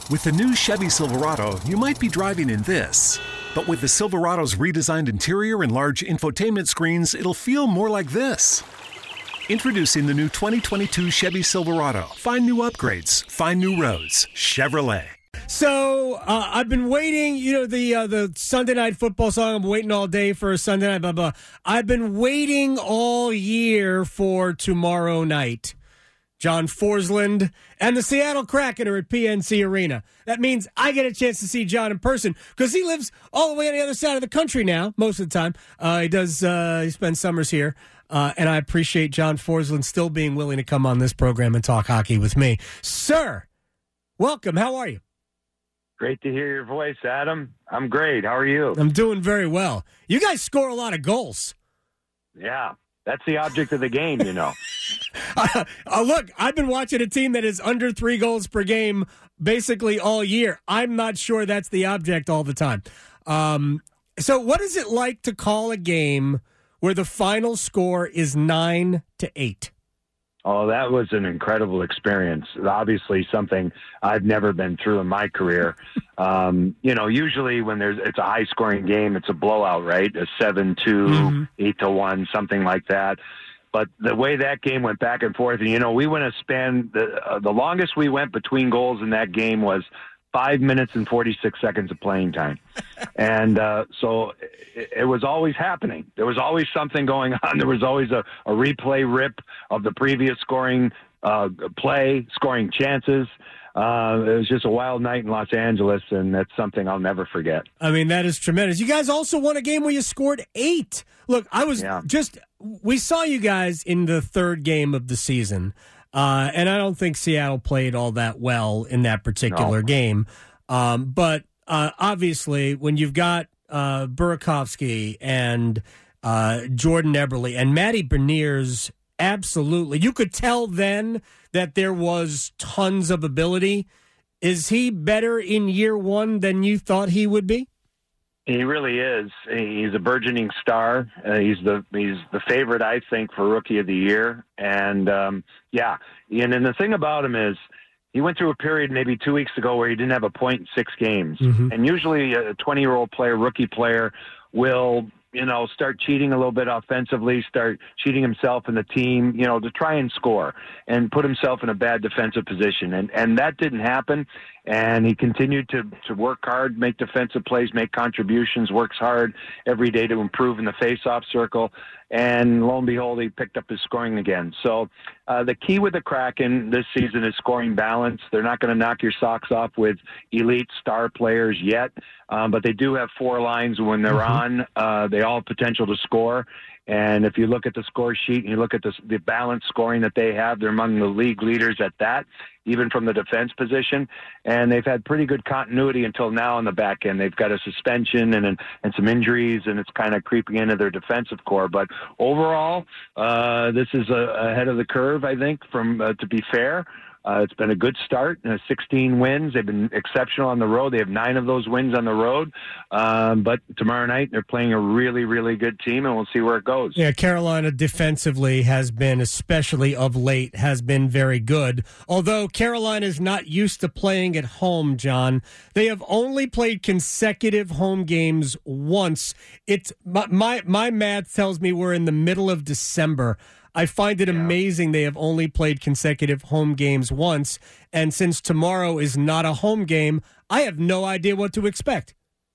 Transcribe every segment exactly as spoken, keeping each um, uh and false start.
With the new Chevy Silverado, you might be driving in this. But with the Silverado's redesigned interior and large infotainment screens, it'll feel more like this. Introducing the new twenty twenty-two Chevy Silverado. Find new upgrades. Find new roads. Chevrolet. So uh, I've been waiting, you know, the uh, the Sunday Night Football song, I'm waiting all day for a Sunday night, blah, blah. I've been waiting all year for tomorrow night. John Forsland and the Seattle Kraken are at P N C Arena. That means I get a chance to see John in person because he lives all the way on the other side of the country now, most of the time. Uh, he does, uh, he spends summers here. Uh, and I appreciate John Forsland still being willing to come on this program and talk hockey with me. Sir, welcome. How are you? Great to hear your voice, Adam. I'm great. How are you? I'm doing very well. You guys score a lot of goals. Yeah, that's the object of the game, you know. uh, uh, look, I've been watching a team that is under three goals per game basically all year. I'm not sure that's the object all the time. Um, so what is it like to call a game where the final score is nine to eight? Oh, that was an incredible experience. Obviously, something I've never been through in my career. Um, you know, usually when there's it's a high-scoring game, it's a blowout, right? A seven two, mm-hmm. eight to one, something like that. But the way that game went back and forth, and you know, we went a span. The uh, the longest we went between goals in that game was five minutes and forty-six seconds of playing time. And uh, so it, it was always happening. There was always something going on. There was always a, a replay rip of the previous scoring uh, play, scoring chances. Uh, it was just a wild night in Los Angeles, and that's something I'll never forget. I mean, that is tremendous. You guys also won a game where you scored eight. Look, I was yeah. just – we saw you guys in the third game of the season. Uh, and I don't think Seattle played all that well in that particular no. game. Um, but uh, obviously, when you've got uh, Burakovsky and uh, Jordan Eberle and Matty Beniers, absolutely. You could tell then that there was tons of ability. Is he better in year one than you thought he would be? He really is. He's a burgeoning star. Uh, he's the he's the favorite, I think, for Rookie of the Year. And um, yeah, and then the thing about him is he went through a period maybe two weeks ago where he didn't have a point in six games. Mm-hmm. And usually a twenty-year-old player, rookie player, will you know start cheating a little bit offensively, start cheating himself and the team, you know, to try and score and put himself in a bad defensive position. And and that didn't happen. And he continued to, to work hard, make defensive plays, make contributions, works hard every day to improve in the face-off circle. And lo and behold, he picked up his scoring again. So uh, the key with the Kraken this season is scoring balance. They're not going to knock your socks off with elite star players yet, um, but they do have four lines when they're mm-hmm. on. Uh, they all have potential to score. And if you look at the score sheet and you look at the, the balanced scoring that they have, they're among the league leaders at that, even from the defense position. And they've had pretty good continuity until now on the back end. They've got a suspension and and some injuries, and it's kind of creeping into their defensive core. But overall, uh, this is a, ahead of the curve, I think, from uh, to be fair. Uh, it's been a good start, uh, sixteen wins. They've been exceptional on the road. They have nine of those wins on the road. Um, but tomorrow night, they're playing a really, really good team, and we'll see where it goes. Yeah, Carolina defensively has been, especially of late, has been very good. Although Carolina is not used to playing at home, John. They have only played consecutive home games once. It's my my, my math tells me we're in the middle of December. I find it yeah. amazing they have only played consecutive home games once, and since tomorrow is not a home game, I have no idea what to expect.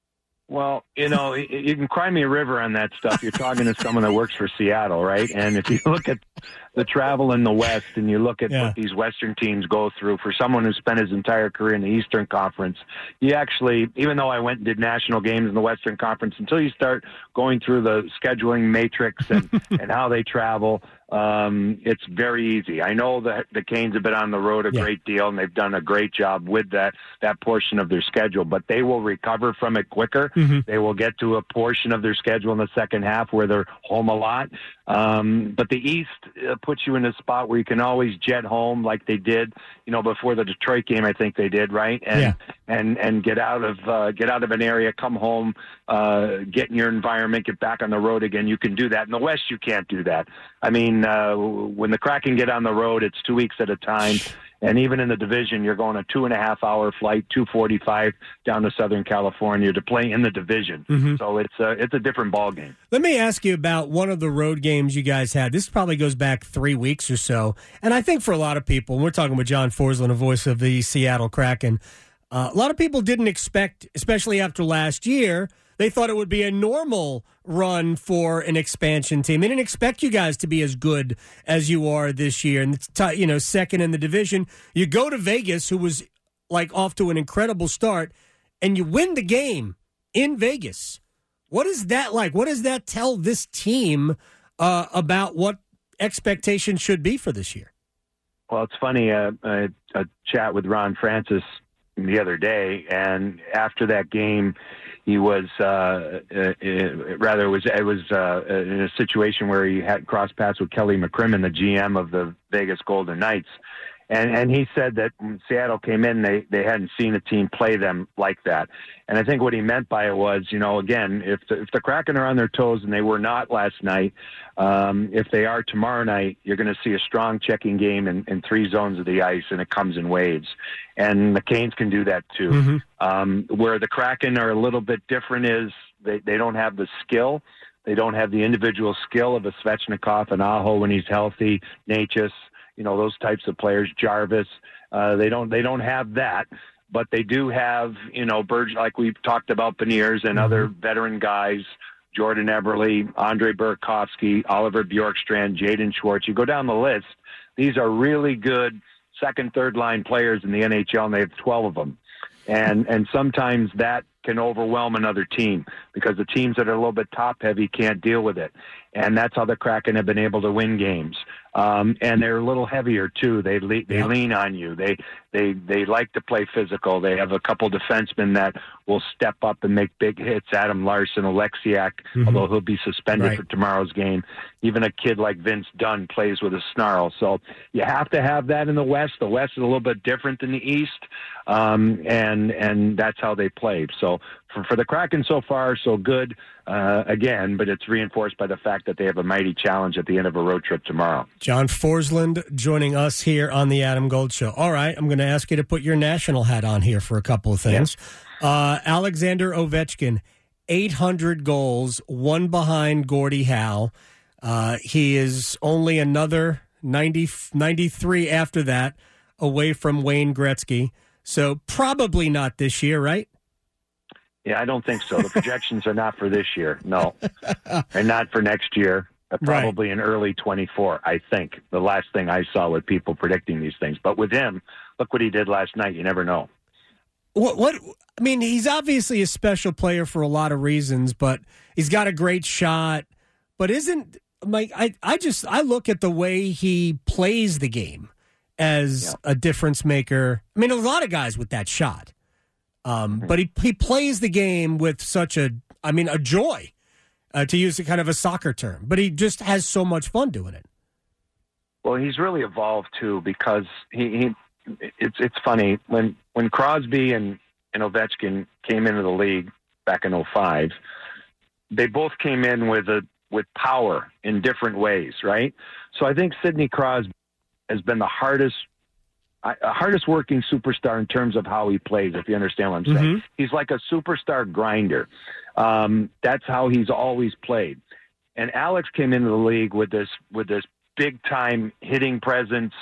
Well, you know, you can cry me a river on that stuff. You're talking to someone that works for Seattle, right? And if you look at the travel in the West and you look at yeah. what these Western teams go through, for someone who spent his entire career in the Eastern Conference, you actually, even though I went and did national games in the Western Conference, until you start going through the scheduling matrix and, and how they travel, um, it's very easy. I know that the Canes have been on the road a yeah. great deal, and they've done a great job with that, that portion of their schedule, but they will recover from it quicker. Mm-hmm. They will get to a portion of their schedule in the second half where they're home a lot. Um, but the East uh, puts you in a spot where you can always jet home like they did, you know, before the Detroit game, I think they did, right? And yeah. and and get out of uh, get out of an area, come home, uh, get in your environment, get back on the road again. You can do that. In the West, you can't do that. I mean, uh, when the Kraken get on the road, it's two weeks at a time. And even in the division, you're going a two and a half hour flight, two forty-five down to Southern California to play in the division. Mm-hmm. So it's a, it's a different ball game. Let me ask you about one of the road games you guys had. This probably goes back three weeks or so. And I think for a lot of people, and we're talking with John Forslund, a voice of the Seattle Kraken, uh, a lot of people didn't expect, especially after last year, they thought it would be a normal run for an expansion team. They didn't expect you guys to be as good as you are this year. And, it's, you know, second in the division. You go to Vegas, who was, like, off to an incredible start, and you win the game in Vegas. What is that like? What does that tell this team uh, about what expectations should be for this year? Well, it's funny. Uh, I had a chat with Ron Francis the other day, and after that game, he was uh, uh, rather it was it was uh, in a situation where he had crossed paths with Kelly McCrimmon, the G M of the Vegas Golden Knights. And and he said that when Seattle came in, they, they hadn't seen a team play them like that. And I think what he meant by it was, you know, again, if the, if the Kraken are on their toes, and they were not last night, um, if they are tomorrow night, you're going to see a strong checking game in, in three zones of the ice, and it comes in waves. And the Canes can do that too. Mm-hmm. Um, where the Kraken are a little bit different is they, they don't have the skill. They don't have the individual skill of a Svechnikov and Aho when he's healthy, Natchez. You know, those types of players, Jarvis, uh, they don't they don't have that, but they do have, you know, Burge, like we've talked about, Beniers and mm-hmm. other veteran guys, Jordan Eberle, Andre Burakovsky, Oliver Bjorkstrand, Jaden Schwartz. You go down the list, these are really good second, third line players in the N H L, and they have twelve of them. And and sometimes that can overwhelm another team because the teams that are a little bit top-heavy can't deal with it. And that's how the Kraken have been able to win games. Um, and they're a little heavier too. They le- they lean on you. They they they like to play physical. They have a couple defensemen that will step up and make big hits. Adam Larson, Alexiak, mm-hmm. although he'll be suspended right. for tomorrow's game. Even a kid like Vince Dunn plays with a snarl. So you have to have that in the West. The West is a little bit different than the East, um, and and that's how they play. So for for the Kraken, so far so good. Uh, again, but it's reinforced by the fact that they have a mighty challenge at the end of a road trip tomorrow. John Forslund joining us here on the Adam Gold Show. All right, I'm going to ask you to put your national hat on here for a couple of things. Yes. Uh, Alexander Ovechkin, eight hundred goals, one behind Gordie Howe. Uh, he is only another ninety, ninety-three after that away from Wayne Gretzky. So probably not this year, right? Yeah, I don't think so. The projections are not for this year, no. And not for next year, uh, probably right. in early twenty-four, I think. The last thing I saw with people predicting these things. But with him, look what he did last night. You never know. What, what? I mean, he's obviously a special player for a lot of reasons, but he's got a great shot. But isn't, Mike, I, I just, I look at the way he plays the game as yeah. a difference maker. I mean, there's a lot of guys with that shot. Um, but he he plays the game with such a, I mean, a joy, uh, to use a kind of a soccer term. But he just has so much fun doing it. Well, he's really evolved too because he, he it's it's funny when when Crosby and, and Ovechkin came into the league back in oh five, they both came in with a with power in different ways, right? So I think Sidney Crosby has been the hardest. I, hardest working superstar in terms of how he plays, if you understand what I'm saying. Mm-hmm. He's like a superstar grinder. Um, that's how he's always played. And Alex came into the league with this with this big time hitting presence,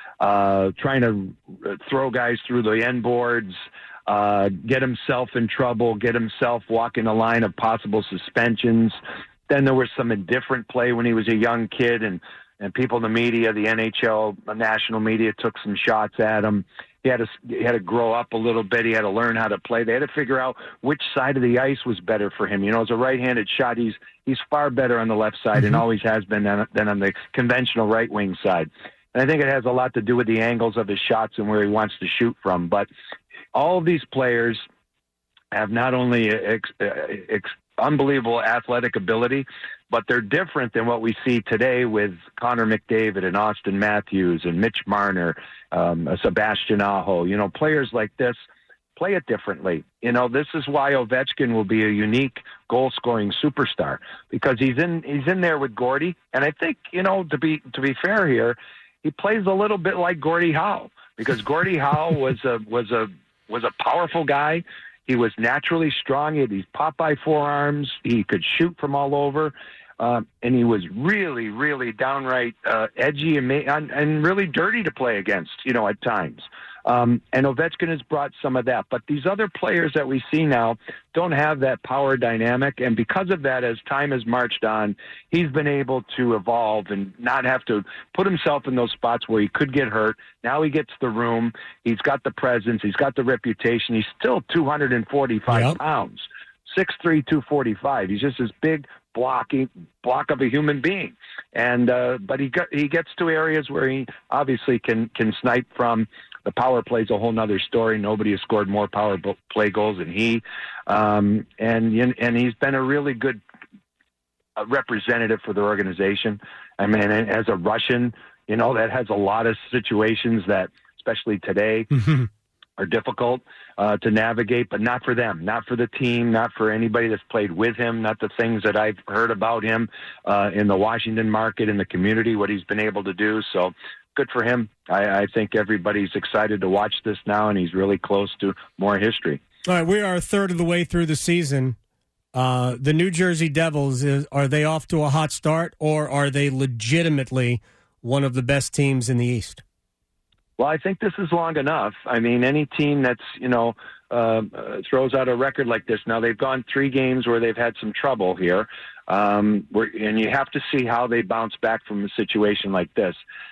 uh, trying to throw guys through the end boards, uh, get himself in trouble, get himself walking a line of possible suspensions. Then there was some indifferent play when he was a young kid, and And people in the media, the N H L, the national media, took some shots at him. He had to he had to grow up a little bit. He had to learn how to play. They had to figure out which side of the ice was better for him. You know, as a right-handed shot, he's he's far better on the left side mm-hmm. and always has been than, than on the conventional right wing side. And I think it has a lot to do with the angles of his shots and where he wants to shoot from. But all of these players have not only ex, ex, unbelievable athletic ability, but they're different than what we see today with Connor McDavid and Austin Matthews and Mitch Marner, um, Sebastian Aho. You know, players like this play it differently. You know, this is why Ovechkin will be a unique goal-scoring superstar because he's in he's in there with Gordie, and I think, you know, to be to be fair here, he plays a little bit like Gordie Howe. because Gordie Howe was a was a was a powerful guy. He was naturally strong. He had these Popeye forearms. He could shoot from all over. Um, and he was really, really downright uh, edgy and, ma- and and really dirty to play against, you know, at times. Um, and Ovechkin has brought some of that. But these other players that we see now don't have that power dynamic. And because of that, as time has marched on, he's been able to evolve and not have to put himself in those spots where he could get hurt. Now he gets the room. He's got the presence. He's got the reputation. He's still two hundred forty-five yep. pounds, six three, two forty-five. He's just this big blocking block of a human being. And uh, but he got, he gets to areas where he obviously can, can snipe from. The power play is a whole nother story. Nobody has scored more power play goals than he. Um, and and he's been a really good uh, representative for the organization. I mean, as a Russian, you know, that has a lot of situations that, especially today, mm-hmm. are difficult uh, to navigate, but not for them, not for the team, not for anybody that's played with him, not the things that I've heard about him uh, in the Washington market, in the community, what he's been able to do. So, good for him. I, I think everybody's excited to watch this now, and he's really close to more history. All right, we are a third of the way through the season. Uh, the New Jersey Devils, is, are they off to a hot start, or are they legitimately one of the best teams in the East? Well, I think this is long enough. I mean, any team that's, you know, uh, uh, throws out a record like this. Now, they've gone three games where they've had some trouble here, um, where, and you have to see how they bounce back from a situation like this.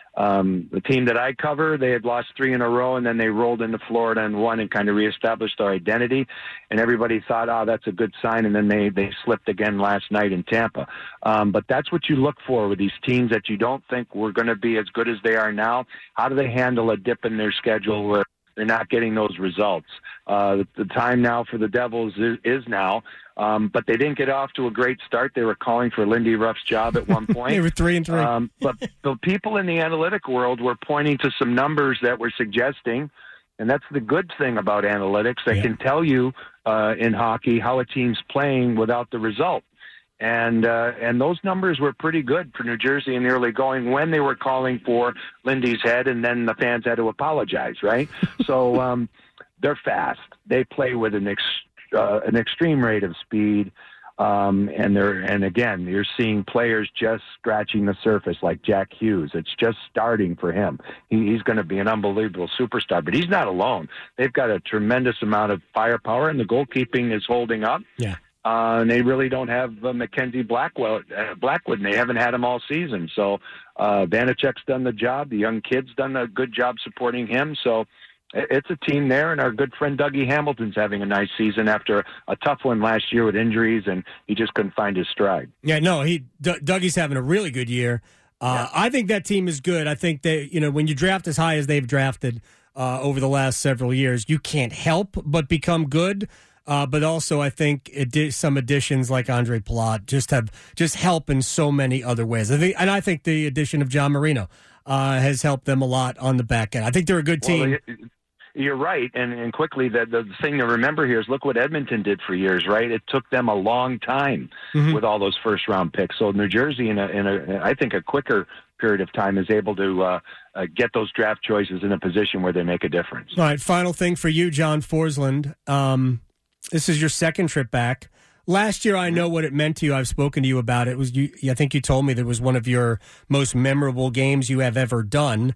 Um, the team that I cover, they had lost three in a row, and then they rolled into Florida and won and kind of reestablished their identity. And everybody thought, oh, that's a good sign. And then they, they slipped again last night in Tampa. Um, but that's what you look for with these teams that you don't think were going to be as good as they are now. How do they handle a dip in their schedule where they're not getting those results? Uh, the, the time now for the Devils is, is now. Um, but they didn't get off to a great start. They were calling for Lindy Ruff's job at one point. They were three and three. Um, but the people in the analytic world were pointing to some numbers that were suggesting, and that's the good thing about analytics, that yeah. can tell you uh, in hockey how a team's playing without the result. And uh, and those numbers were pretty good for New Jersey in the early going when they were calling for Lindy's head, and then the fans had to apologize, right? So um, they're fast. They play with an ex- uh, an extreme rate of speed, um, and they're and again, you're seeing players just scratching the surface, like Jack Hughes. It's just starting for him. He, he's going to be an unbelievable superstar, but he's not alone. They've got a tremendous amount of firepower, and the goalkeeping is holding up. Yeah. Uh, and they really don't have uh, Mackenzie Blackwood, uh, Blackwood, and they haven't had him all season. So uh, Vanacek's done the job. The young kid's done a good job supporting him. So it's a team there, and our good friend Dougie Hamilton's having a nice season after a tough one last year with injuries, and he just couldn't find his stride. Yeah, no, he D- Dougie's having a really good year. Uh, yeah. I think that team is good. I think that, you know, when you draft as high as they've drafted uh, over the last several years, you can't help but become good. Uh, but also, I think it did some additions like Andre Palat just have just help in so many other ways. I think, and I think the addition of John Marino uh, has helped them a lot on the back end. I think they're a good team. Well, you're right, and, and quickly, the, the thing to remember here is look what Edmonton did for years, right? It took them a long time mm-hmm. with all those first-round picks. So New Jersey, in a, in a, I think, a quicker period of time, is able to uh, uh, get those draft choices in a position where they make a difference. All right, final thing for you, John Forsland. Um, this is your second trip back. Last year, I know what it meant to you. I've spoken to you about it. It was you, I think you told me that it was one of your most memorable games you have ever done.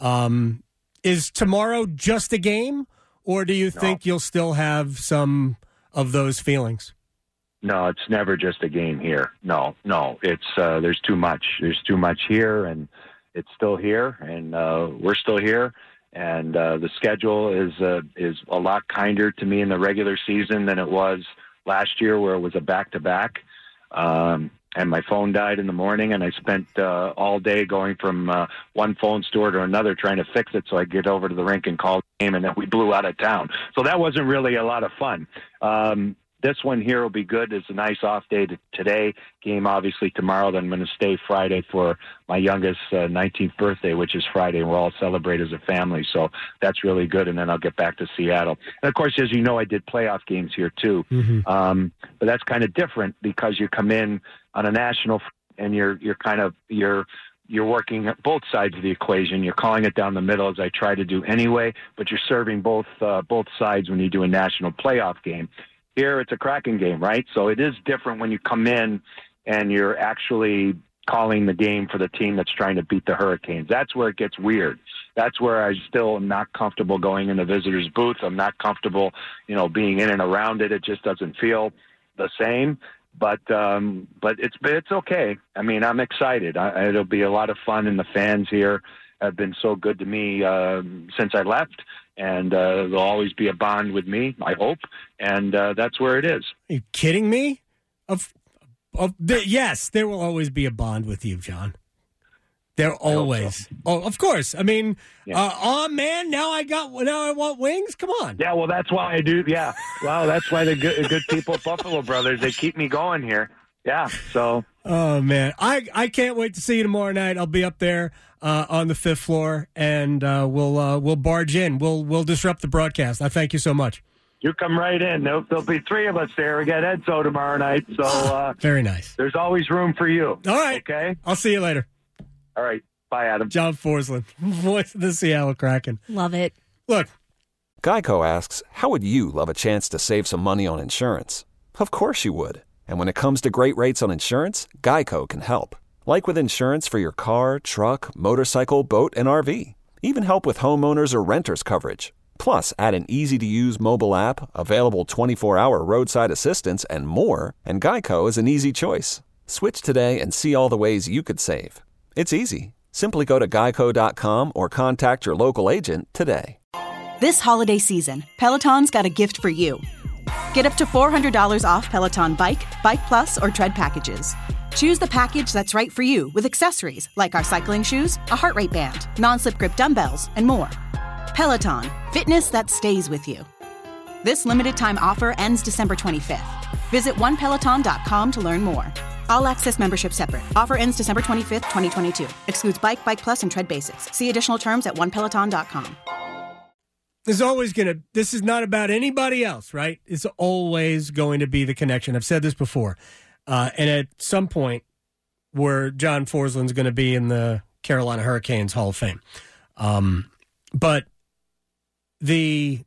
Um Is tomorrow just a game, or do you no. think you'll still have some of those feelings? No, it's never just a game here. No, no, it's uh, there's too much. There's too much here, and it's still here, and uh, we're still here. And uh, the schedule is uh, is a lot kinder to me in the regular season than it was last year, where it was a back to back. Um, And my phone died in the morning, and I spent uh, all day going from uh, one phone store to another trying to fix it so I get over to the rink and call the game, and then we blew out of town. So that wasn't really a lot of fun. Um, this one here will be good. It's a nice off day to today. Game obviously tomorrow. Then I'm going to stay Friday for my youngest uh, nineteenth birthday, which is Friday, and we'll all celebrate as a family. So that's really good. And then I'll get back to Seattle. And of course, as you know, I did playoff games here too. Mm-hmm. Um, but that's kind of different because you come in on a national and you're you're kind of you're you're working at both sides of the equation. You're calling it down the middle, as I try to do anyway, but you're serving both uh, both sides when you do a national playoff game. Here, it's a Kraken game, right? So it is different when you come in and you're actually calling the game for the team that's trying to beat the Hurricanes. That's where it gets weird. That's where I still am not comfortable going in the visitor's booth. I'm not comfortable, you know, being in and around it. It just doesn't feel the same. But um, but it's it's okay. I mean, I'm excited. I, it'll be a lot of fun, and the fans here have been so good to me uh, since I left, and uh, there'll always be a bond with me, I hope, and uh, that's where it is. Are you kidding me? Of, of the, yes, there will always be a bond with you, John. There always. So. Oh, of course. I mean, yeah. uh, oh man, now I got now I want wings. Come on. Yeah, well, that's why I do. Yeah, well, that's why the good, good people at Buffalo Brothers, they keep me going here. Yeah. So. Oh man, I I can't wait to see you tomorrow night. I'll be up there uh, on the fifth floor, and uh, we'll uh, we'll barge in. We'll we'll disrupt the broadcast. I thank you so much. You come right in. There'll, there'll be three of us there. We got Edzo tomorrow night, so uh, very nice. There's always room for you. All right. Okay. I'll see you later. All right. Bye, Adam. John Forsland, voice of the Seattle Kraken. Love it. Look. Geico asks, how would you love a chance to save some money on insurance? Of course you would. And when it comes to great rates on insurance, Geico can help. Like with insurance for your car, truck, motorcycle, boat, and R V. Even help with homeowners or renters coverage. Plus, add an easy-to-use mobile app, available twenty-four hour roadside assistance, and more, and Geico is an easy choice. Switch today and see all the ways you could save. It's easy. Simply go to geico dot com or contact your local agent today. This holiday season, Peloton's got a gift for you. Get up to four hundred dollars off Peloton Bike, Bike Plus, or Tread packages. Choose the package that's right for you with accessories like our cycling shoes, a heart rate band, non-slip grip dumbbells, and more. Peloton, fitness that stays with you. This limited time offer ends December twenty-fifth. Visit one peloton dot com to learn more. All access membership separate. Offer ends December twenty-fifth, twenty twenty-two. Excludes Bike, Bike Plus, and Tread Basics. See additional terms at one peloton dot com. There's always going to, this is not about anybody else, right? It's always going to be the connection. I've said this before. Uh, and at some point, where John Forsland's going to be in the Carolina Hurricanes Hall of Fame. Um, but the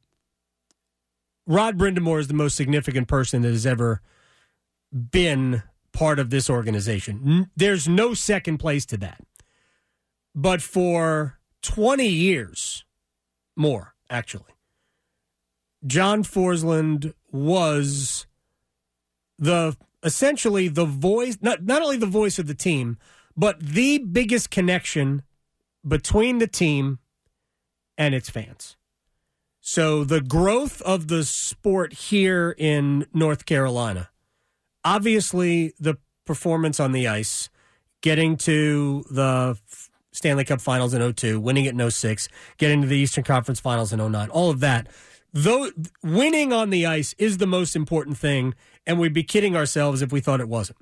Rod Brindamore is the most significant person that has ever been part of this organization. There's no second place to that. But for twenty years, more actually, John Forsland was the essentially the voice, not, not only the voice of the team, but the biggest connection between the team and its fans. So the growth of the sport here in North Carolina, obviously the performance on the ice, getting to the Stanley Cup Finals in oh two, winning it in oh six, getting to the Eastern Conference Finals in oh nine, all of that. Though winning on the ice is the most important thing, and we'd be kidding ourselves if we thought it wasn't.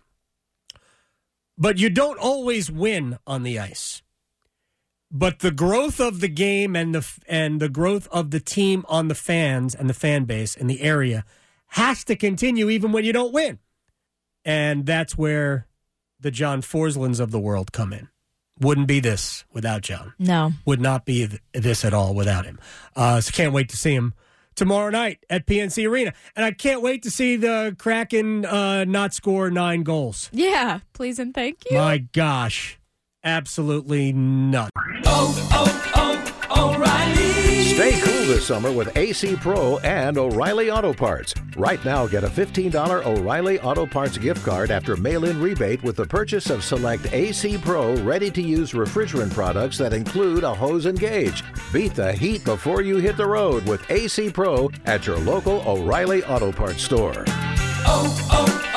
But you don't always win on the ice. But the growth of the game and the and the growth of the team on the fans and the fan base and the area has to continue even when you don't win. And that's where the John Forslands of the world come in. Wouldn't be this without John. No. Would not be th- this at all without him. Uh, so can't wait to see him tomorrow night at P N C Arena. And I can't wait to see the Kraken uh, not score nine goals. Yeah, please and thank you. My gosh. Absolutely nuts. Oh, oh, oh, O'Reilly. Stay cool this summer with A C Pro and O'Reilly Auto Parts. Right now, get a fifteen dollars O'Reilly Auto Parts gift card after mail-in rebate with the purchase of select A C Pro ready-to-use refrigerant products that include a hose and gauge. Beat the heat before you hit the road with A C Pro at your local O'Reilly Auto Parts store. Oh, oh,